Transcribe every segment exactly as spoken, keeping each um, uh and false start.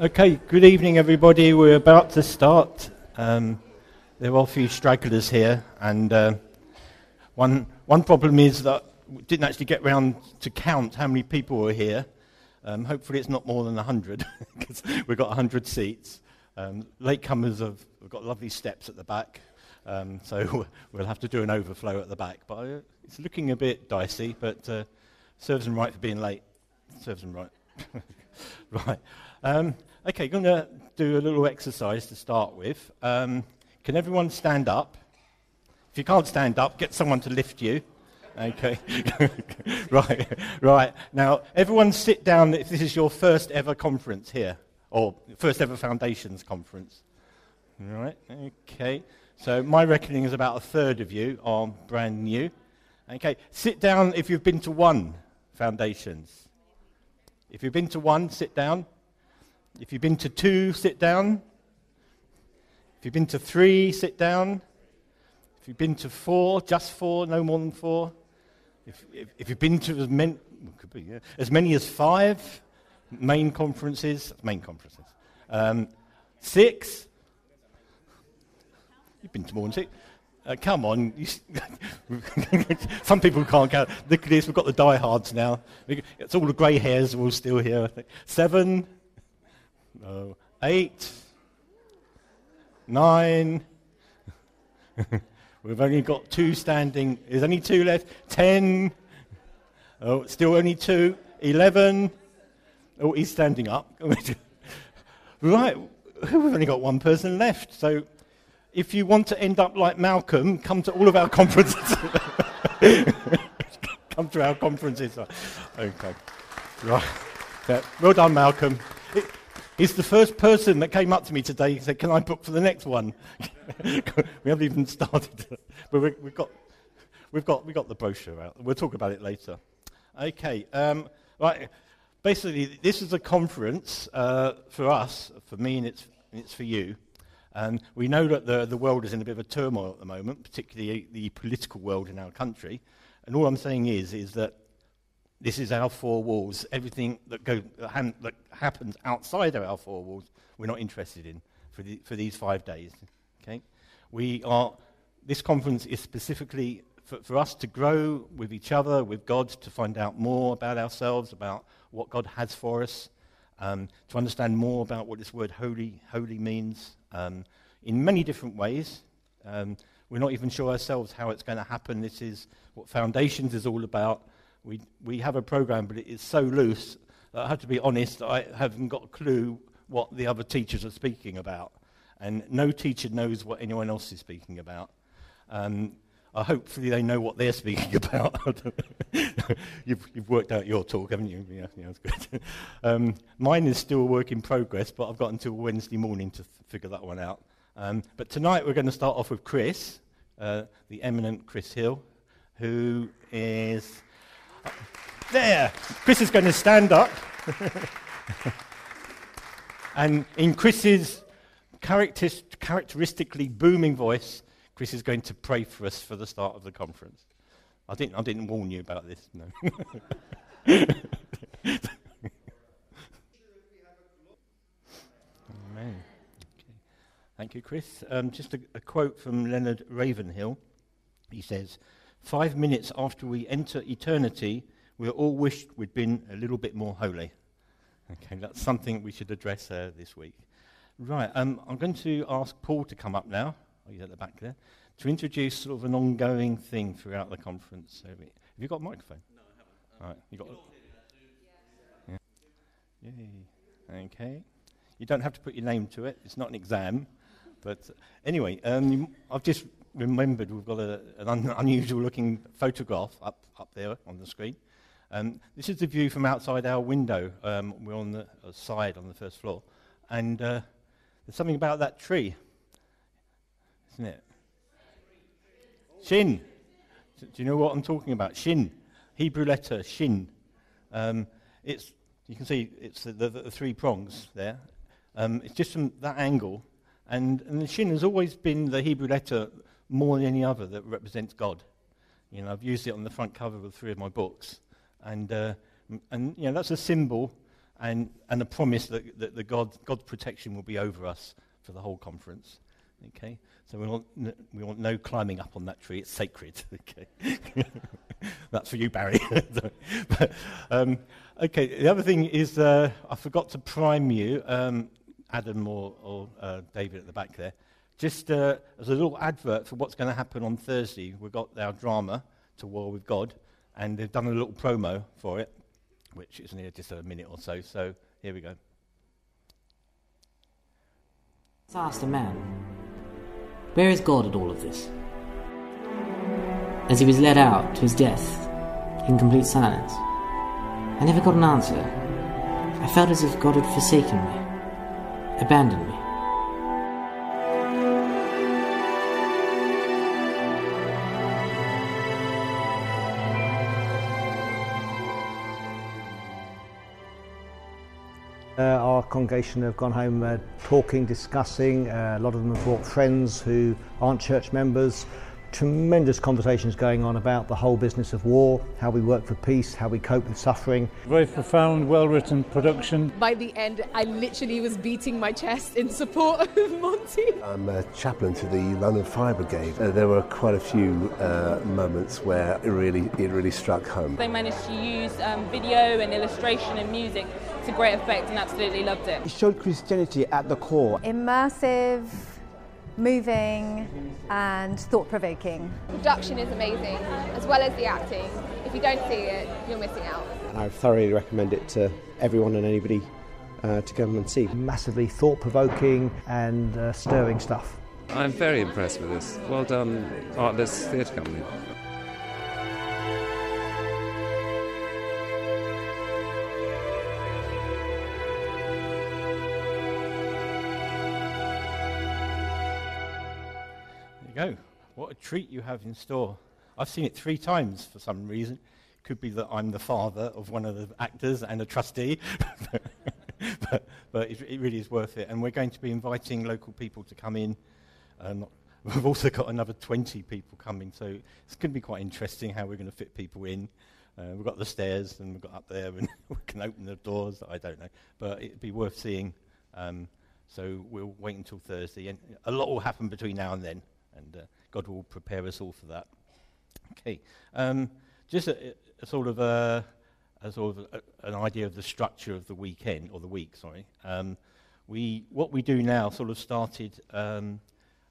Okay, good evening everybody. We're about to start. Um, there are a few stragglers here, and uh, one one problem is that we didn't actually get round to count how many people were here. Um, hopefully it's not more than one hundred, because we've got one hundred seats. Um, latecomers have we've got lovely steps at the back, um, so we'll have to do an overflow at the back. But uh, it's looking a bit dicey, but uh, serves them right for being late. Serves them right. Right. Um, okay, going to do a little exercise to start with. Um, can everyone stand up? If you can't stand up, get someone to lift you. Okay. Right. Right. Now, everyone sit down if this is your first ever conference here, or first ever Foundations conference. All right. Okay. So my reckoning is about a third of you are brand new. Okay. Sit down if you've been to one Foundations. If you've been to one, sit down. If you've been to two, sit down. If you've been to three, sit down. If you've been to four, just four, no more than four. If, if, if you've been to as many, could be, yeah, as many as five main conferences, main conferences. Um, six. You've been to more than six. Uh, come on. Some people can't count. Look at this, we've got the diehards now. It's all the grey hairs are all still here, I think. Seven. No. Eight. Nine. We've only got two standing. There's only two left. Ten. Oh, still only two. Eleven. Oh, he's standing up. Right. We've only got one person left. So if you want to end up like Malcolm, come to all of our conferences. Come to our conferences. Okay. Right. Yeah. Well done, Malcolm. It, he's the first person that came up to me today and said, "Can I book for the next one?" We haven't even started, but we, we've got, we've got, we got the brochure out. We'll talk about it later. Okay. Um, right. Basically, this is a conference uh, for us, for me, and it's and it's for you. And we know that the, the world is in a bit of a turmoil at the moment, particularly the political world in our country. And all I'm saying is, is that this is our four walls. Everything that, go, that happens outside of our four walls, we're not interested in for, the, for these five days. Okay, we are. This conference is specifically for, for us to grow with each other, with God, to find out more about ourselves, about what God has for us, um, to understand more about what this word holy, holy means. Um, in many different ways. Um, we're not even sure ourselves how it's going to happen. This is what Foundations is all about. We we have a program, but it is so loose that I have to be honest, I haven't got a clue what the other teachers are speaking about. And no teacher knows what anyone else is speaking about. Um, uh, hopefully they know what they're speaking about. you've, you've worked out your talk, haven't you? Yeah, yeah, that's good. um, mine is still a work in progress, but I've got until Wednesday morning to th- figure that one out. Um, but tonight we're going to start off with Chris, uh, the eminent Chris Hill, who is... Uh, there! Chris is going to stand up. And in Chris's characteris- characteristically booming voice, Chris is going to pray for us for the start of the conference. I didn't, I didn't warn you about this, no. Amen. Okay. Thank you, Chris. Um, just a, a quote from Leonard Ravenhill. He says, "Five minutes after we enter eternity, we all wished we'd been a little bit more holy." Okay, that's something we should address uh, this week. Right, um, I'm going to ask Paul to come up now. Oh, he's at the back there, to introduce sort of an ongoing thing throughout the conference. So, have you got a microphone? No, I haven't. Um, right, you got. Yeah. Yay. Okay. You don't have to put your name to it. It's not an exam. But uh, anyway, um, you, I've just remembered we've got a, an un- unusual-looking photograph up up there on the screen. Um, this is the view from outside our window. Um, we're on the uh, side on the first floor, and uh, there's something about that tree. Isn't it? Shin. Do you know what I'm talking about? Shin. Hebrew letter, shin. Um, it's, you can see it's the, the, the three prongs there. Um, it's just from that angle. And, and the shin has always been the Hebrew letter more than any other that represents God. You know, I've used it on the front cover of three of my books. And, uh, and you know, that's a symbol and and a promise that, that the God God's protection will be over us for the whole conference. Okay, so we want n- we want no climbing up on that tree. It's sacred. Okay, that's for you, Barry. but, um, okay, the other thing is uh, I forgot to prime you, um, Adam or, or uh, David at the back there. Just uh, as a little advert for what's going to happen on Thursday, we've got our drama, To War with God, and they've done a little promo for it, which is near just a minute or so. So here we go. Let's ask the man, where is God at all of this? As he was led out to his death in complete silence, I never got an answer. I felt as if God had forsaken me, abandoned me. Uh, our congregation have gone home uh, talking, discussing. Uh, a lot of them have brought friends who aren't church members. Tremendous conversations going on about the whole business of war, how we work for peace, how we cope with suffering. Very profound, well-written production. By the end, I literally was beating my chest in support of Monty. I'm a chaplain to the London Fire Brigade. Uh, there were quite a few uh, moments where it really, it really struck home. They managed to use um, video and illustration and music to great effect and absolutely loved it. It showed Christianity at the core. Immersive, moving and thought-provoking. Production is amazing, as well as the acting. If you don't see it, you're missing out. And I thoroughly recommend it to everyone and anybody uh, to come and see. Massively thought-provoking and uh, stirring stuff. I'm very impressed with this. Well done, Artless Theatre Company. Go. What a treat you have in store. I've seen it three times for some reason. Could be that I'm the father of one of the actors and a trustee, but, but it, it really is worth it. And we're going to be inviting local people to come in. Um, we've also got another twenty people coming, so it's going to be quite interesting how we're going to fit people in. Uh, we've got the stairs and we've got up there and we can open the doors, I don't know. But it'd be worth seeing. Um, so we'll wait until Thursday. And a lot will happen between now and then. And uh, God will prepare us all for that. Okay, um, just a, a sort of a, a sort of a, an idea of the structure of the weekend or the week. Sorry, um, we what we do now sort of started um,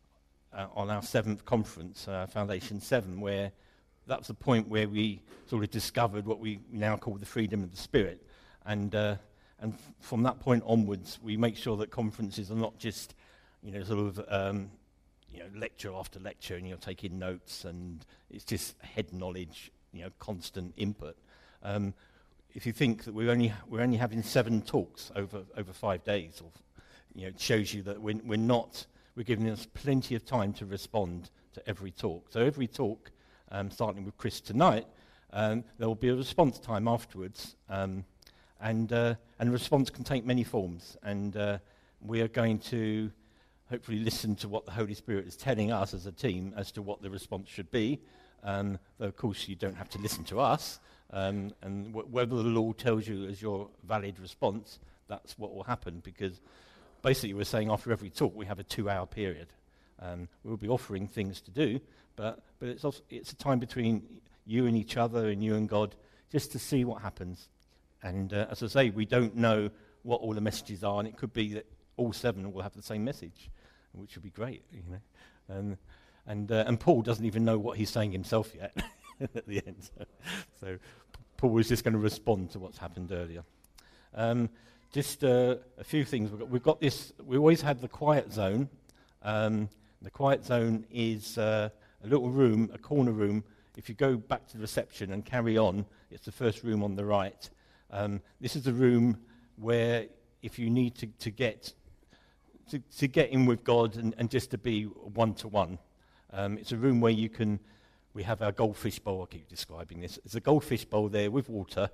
uh, on our seventh conference, uh, Foundation Seven, where that's the point where we sort of discovered what we now call the freedom of the Spirit, and uh, and f- from that point onwards, we make sure that conferences are not just, you know, sort of um, you know, lecture after lecture, and you're taking notes, and it's just head knowledge, you know, constant input. Um, if you think that we're only we're only having seven talks over over five days, or you know, it shows you that we're we're not we're giving us plenty of time to respond to every talk. So every talk, um, starting with Chris tonight, um, there will be a response time afterwards, um, and uh, and response can take many forms, and uh, we are going to hopefully listen to what the Holy Spirit is telling us as a team as to what the response should be. Um, though, of course, you don't have to listen to us. Um, and wh- whether the Lord tells you as your valid response, that's what will happen. Because basically we're saying after every talk we have a two-hour period. Um, we'll be offering things to do, but, but it's, also, it's a time between you and each other and you and God just to see what happens. And uh, as I say, we don't know what all the messages are, and it could be that all seven will have the same message, which would be great, you know. Um, and uh, and Paul doesn't even know what he's saying himself yet at the end. So, so Paul is just going to respond to what's happened earlier. Um, just uh, a few things. We've got, we've got this. We always had the quiet zone. Um, the quiet zone is uh, a little room, a corner room. If you go back to the reception and carry on, it's the first room on the right. Um, this is a room where if you need to, to get To, to get in with God and, and just to be one-to-one. Um, it's a room where you can, we have our goldfish bowl, I keep describing this. It's a goldfish bowl there with water,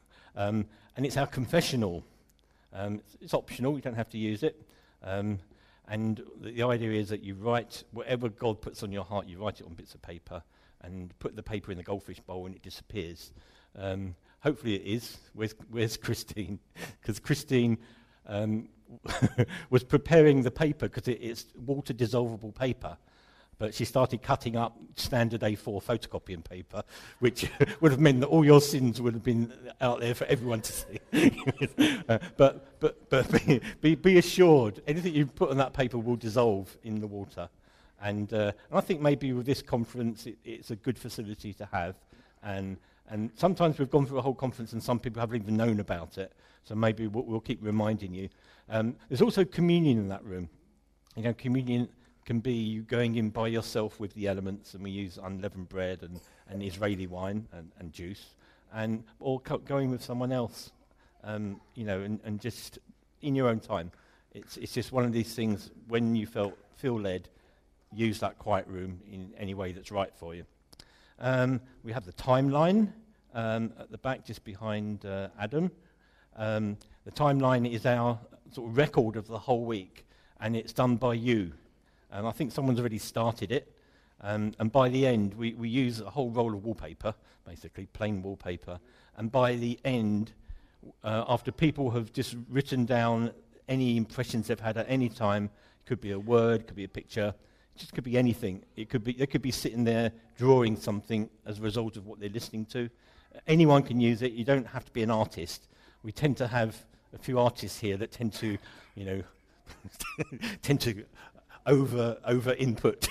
um, and it's our confessional. Um, it's, it's optional, you don't have to use it. Um, and the, the idea is that you write, whatever God puts on your heart, you write it on bits of paper, and put the paper in the goldfish bowl and it disappears. Um, hopefully it is. Where's, where's Christine? Because Christine um, was preparing the paper because it, it's water dissolvable paper. But she started cutting up standard A four photocopying paper, which would have meant that all your sins would have been out there for everyone to see. uh, but but but be, be be assured, anything you put on that paper will dissolve in the water. And, uh, and I think maybe with this conference, it, it's a good facility to have. And and sometimes we've gone through a whole conference and some people haven't even known about it. So maybe we'll, we'll keep reminding you. Um, there's also communion in that room. You know, communion can be you going in by yourself with the elements, and we use unleavened bread and, and Israeli wine and, and juice, and or co- going with someone else, um, you know, and, and just in your own time. It's it's just one of these things. When you felt feel led, use that quiet room in any way that's right for you. Um, we have the timeline um, at the back, just behind uh, Adam. Um, the timeline is our sort of record of the whole week, and it's done by you. And I think someone's already started it. Um, and by the end, we, we use a whole roll of wallpaper, basically, plain wallpaper. And by the end, uh, after people have just written down any impressions they've had at any time, it could be a word, could be a picture, it just could be anything. It could be they could be sitting there drawing something as a result of what they're listening to. Uh, anyone can use it. You don't have to be an artist. We tend to have a few artists here that tend to, you know, tend to over over input.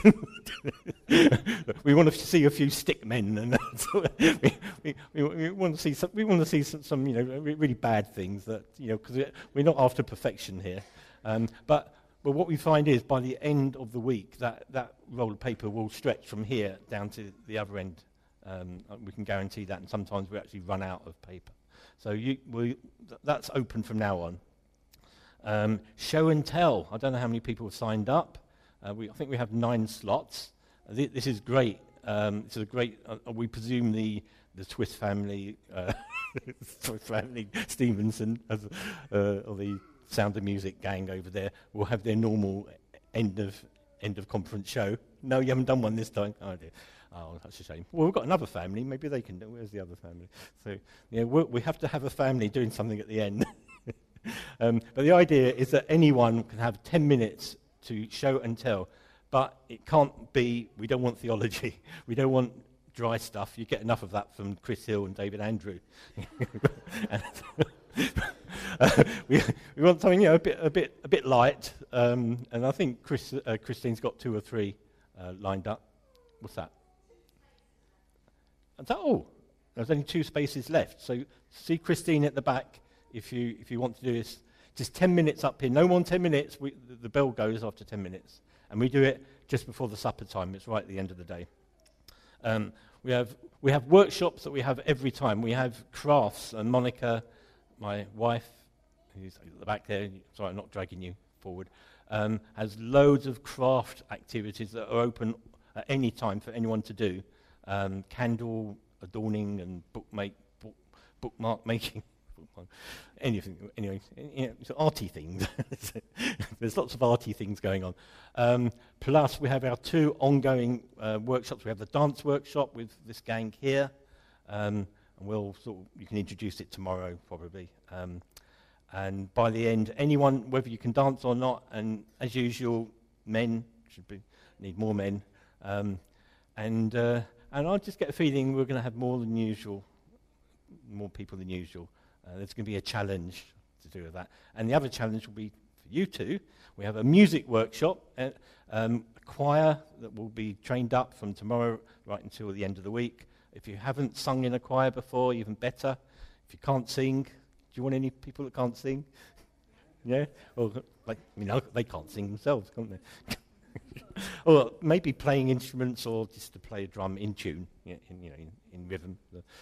We want to see a few stick men, and we, we, we, we want to see some. We want to see some, some you know, re- really bad things that you know, because we're not after perfection here. Um, but but what we find is by the end of the week, that that roll of paper will stretch from here down to the other end. Um, we can guarantee that, and sometimes we actually run out of paper. So you, we, th- that's open from now on. Um, show and tell. I don't know how many people have signed up. Uh, we, I think we have nine slots. Uh, th- this is great. Um, this is a great. Uh, we presume the the Twist family, uh, Twist family Stevenson, as, uh, or the Sound of Music gang over there, will have their normal end of end of conference show. No, you haven't done one this time. Oh dear. Oh, that's a shame. Well, we've got another family. Maybe they can do. Where's the other family? So, yeah, we're, we have to have a family doing something at the end. um, but the idea is that anyone can have ten minutes to show and tell, but it can't be, we don't want theology, we don't want dry stuff. You get enough of that from Chris Hill and David Andrew. and, uh, we, we want something, you know, a bit, a bit, a bit light, um, and I think Chris, uh, Christine's got two or three uh, lined up. What's that? And so, oh, there's only two spaces left. So see Christine at the back if you if you want to do this. Just ten minutes up here. No more than ten minutes. We, the, the bell goes after ten minutes. And we do it just before the supper time. It's right at the end of the day. Um, we have we have workshops that we have every time. We have crafts. And Monica, my wife, who's at the back there, sorry, I'm not dragging you forward, um, has loads of craft activities that are open at any time for anyone to do. Um, candle adorning and book make, book, bookmark making. Anything, anyway, you know, it's arty things. There's lots of arty things going on. Um, plus, we have our two ongoing uh, workshops. We have the dance workshop with this gang here, um, and we'll sort of, you can introduce it tomorrow probably. Um, and by the end, anyone, whether you can dance or not, and as usual, men should be need more men, um, and uh, and I just get a feeling we're going to have more than usual, more people than usual. Uh, there's going to be a challenge to do with that. And the other challenge will be for you two. We have a music workshop, uh, um, a choir that will be trained up from tomorrow right until the end of the week. If you haven't sung in a choir before, even better. If you can't sing, do you want any people that can't sing? Yeah? Or, like, I mean, they can't sing themselves, can't they? Or maybe playing instruments, or just to play a drum in tune, you know, in, you know, in, in rhythm.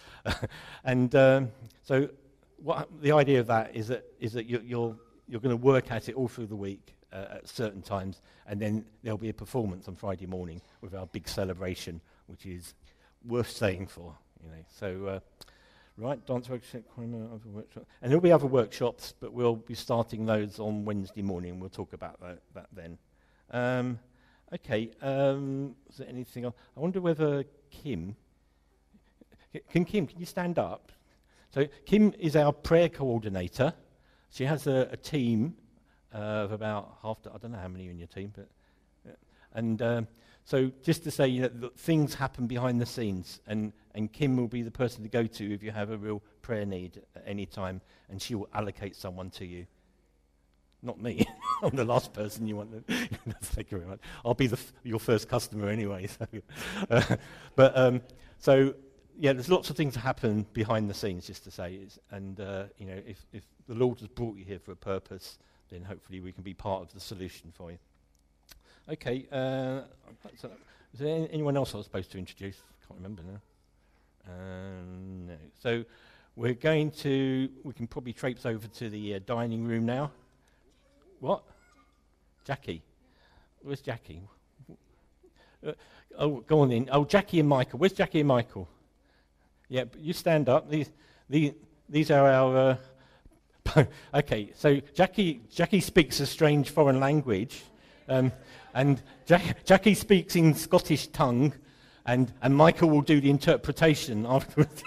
and um, so... What the idea of that is that is that you're you're, you're going to work at it all through the week uh, at certain times, and then there'll be a performance on Friday morning with our big celebration, which is worth staying for. You know, so uh, right, dance workshop, other workshop, and there'll be other workshops, but we'll be starting those on Wednesday morning. We'll talk about that, that then. Um, okay, um, is there anything else? I wonder whether Kim can Kim can you stand up? So Kim is our prayer coordinator. She has a, a team uh, of about half, I don't know how many are in your team, but, uh, and um, so just to say, you know, that things happen behind the scenes, and, and Kim will be the person to go to if you have a real prayer need at any time, and she will allocate someone to you. Not me. I'm the last person you want to. Thank you very much. I'll be the f- your first customer anyway. So, uh, but um, so yeah, there's lots of things that happen behind the scenes. Just to say, is, and uh, you know, if if the Lord has brought you here for a purpose, then hopefully we can be part of the solution for you. Okay. Uh, so is there any, anyone else I was supposed to introduce? Can't remember now. Um, no. So we're going to. We can probably traipse over to the uh, dining room now. What? Jackie. Where's Jackie? Uh, oh, go on in. Oh, Jackie and Michael. Where's Jackie and Michael? Yeah, but you stand up. These, these, these are our. Uh, okay, so Jackie, Jackie speaks a strange foreign language, um, and Jack, Jackie speaks in Scottish tongue, and and Michael will do the interpretation afterwards.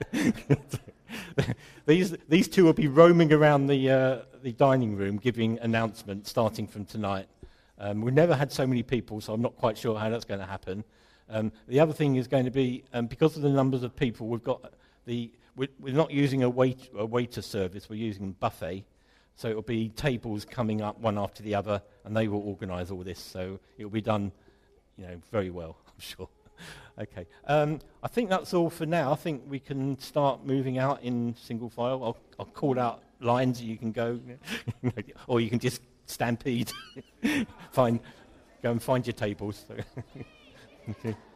These these two will be roaming around the uh, the dining room giving announcements starting from tonight. Um, we've never had so many people, so I'm not quite sure how that's going to happen. Um, the other thing is going to be, um, because of the numbers of people, we've got the we're, we're not using a wait a waiter service. We're using buffet, so it'll be tables coming up one after the other, and they will organise all this. So it'll be done, you know, very well, I'm sure. Okay, um, I think that's all for now. I think we can start moving out in single file. I'll, I'll call out lines and you can go, or you can just stampede. Find, go and find your tables. Okay.